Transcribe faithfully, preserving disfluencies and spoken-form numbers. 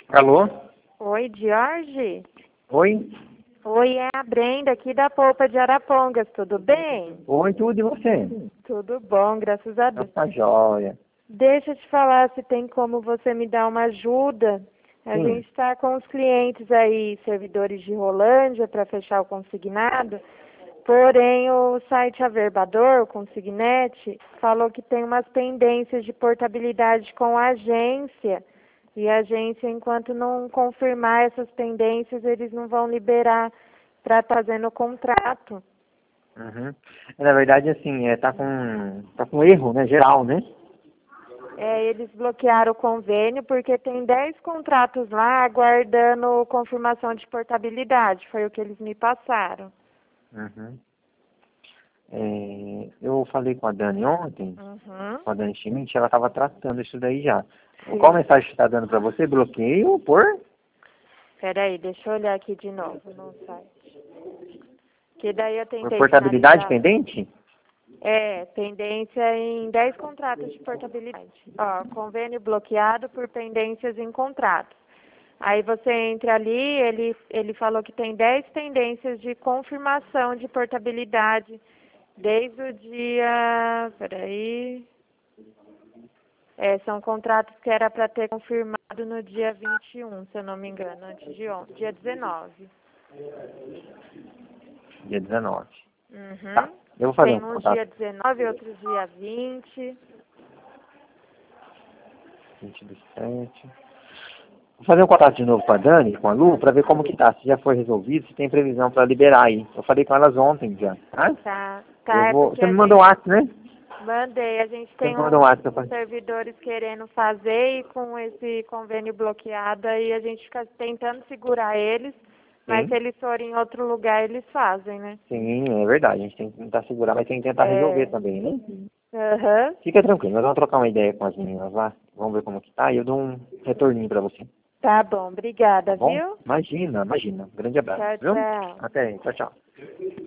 Alô? Oi, Jorge? Oi? Oi, é a Brenda aqui da Polpa de Arapongas, tudo bem? Oi, tudo e você? Tudo bom, graças a Deus. Tá jóia. Deixa eu te falar se tem como você me dar uma ajuda. A Sim. gente está com os clientes aí, servidores de Rolândia, para fechar o consignado. Porém, o site Averbador, o Consignet, falou que tem umas pendências de portabilidade com a agência. E a agência, enquanto não confirmar essas pendências, eles não vão liberar para estar fazendo o contrato. Uhum. Na verdade, assim, é, tá com tá com erro, né? Geral, né? É, eles bloquearam o convênio porque tem dez contratos lá aguardando confirmação de portabilidade. Foi o que eles me passaram. Uhum. É, eu falei com a Dani ontem, Uhum. com a Dani Schmidt, ela estava tratando isso daí já. Sim. Qual mensagem está dando para você? Bloqueio por? Peraí, deixa eu olhar aqui de novo no site. Que daí eu Por tentei portabilidade finalizar. pendente? É, pendência em dez contratos de portabilidade. Ó, convênio bloqueado por pendências em contratos. Aí você entra ali, ele, ele falou que tem dez pendências de confirmação de portabilidade desde o dia... Peraí... É, são contratos que era para ter confirmado no dia vinte e um, se eu não me engano, antes de ontem, dia dezenove. Dia dezenove. Uhum. Tá. Eu vou fazer um Tem uns contato. dia dezenove, outros dia vinte. vinte do sete. Vou fazer um contato de novo com a Dani, com a Lu, para ver como que tá, se já foi resolvido, se tem previsão para liberar aí. Eu falei com elas ontem já, tá? Tá, Eu tá, é vou... porque Você a me mandou um gente... WhatsApp, né? Mandei, a gente Você tem me mandou um uns WhatsApp. Eu falei, servidores querendo fazer e com esse convênio bloqueado aí a gente fica tentando segurar eles, mas se sim, eles forem em outro lugar eles fazem, né? sim, é verdade. A gente tem que tentar segurar, mas tem que tentar resolver É, também, né? aham, Fica tranquilo, nós vamos trocar uma ideia com as meninas lá. Vamos ver como que tá e eu dou um retorninho para você. tá bom, Tá obrigada, bom? viu? Imagina, imagina. Grande abraço, Tchau, viu? tchau. Até aí, tchau, tchau.